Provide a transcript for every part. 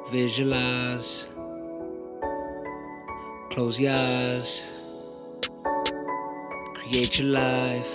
Visualize. Close your eyes. Create your life.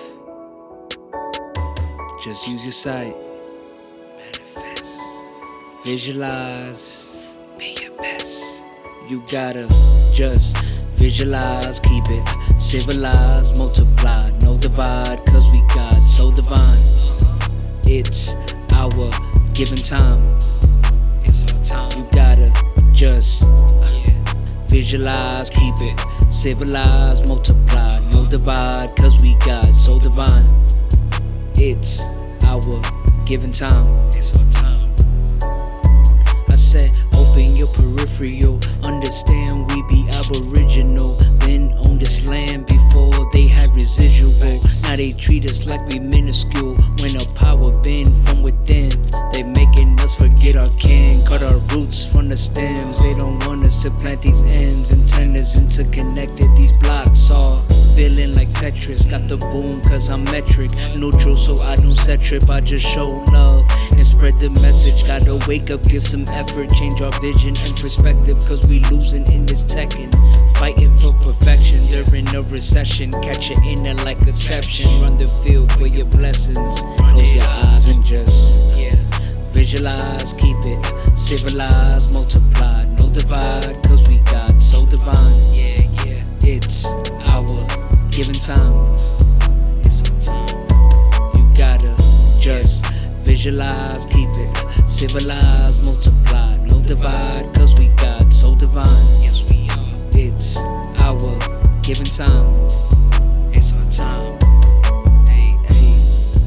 Just use your sight. Manifest. Visualize. Be your best. You gotta just visualize. Keep it civilized. Multiply. No divide. Cause we got so divine. It's our given time. It's our time. You gotta just visualize, keep it civilized, multiply, no divide, cause we got so divine. It's our given time. It's our time. I said, open your peripheral, understand we be aboriginal. Been on this land before they had residual. Now they treat us like we minuscule. When our power been from within, they making us forget our kin. Cut our roots from the stems. They don't want us to plant these ends. Antennas interconnected, these blocks all feeling like Tetris. Got the boom cause I'm metric, neutral so I don't set trip. I just show love and spread the message. Gotta wake up, give some effort, change our vision and perspective. Cause we losing in this techin', fighting for perfection. During a recession, catch your inner like exception. Run the field for your blessings. Close your eyes and just visualize, keep it civilized, multiply, no divide, cause we got so divine. It's our given time. It's our time. You gotta just visualize, keep it civilized, multiply, no divide, cause we got so divine. Yes, we are. It's our given time. It's our time. Hey, hey.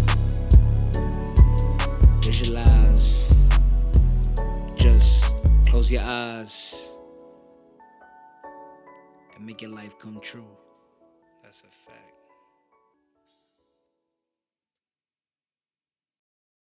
Visualize. Just close your eyes and make your life come true. That's a fact.